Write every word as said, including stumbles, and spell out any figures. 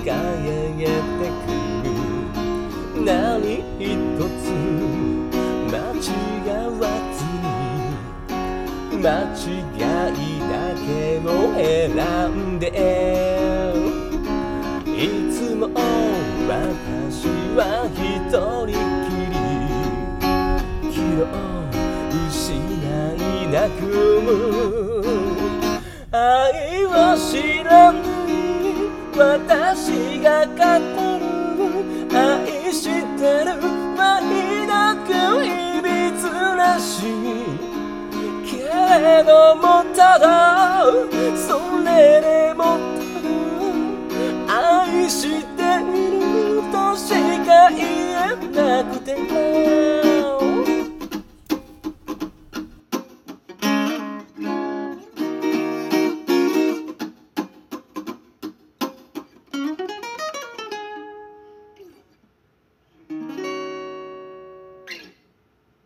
てくる。何一つ間違わずに間違いだけを選んで、いつも私は一人きり、気を失い泣くむ。愛を知らぬ私が語る愛してる愛なくいびつらしいけれども、ただそれで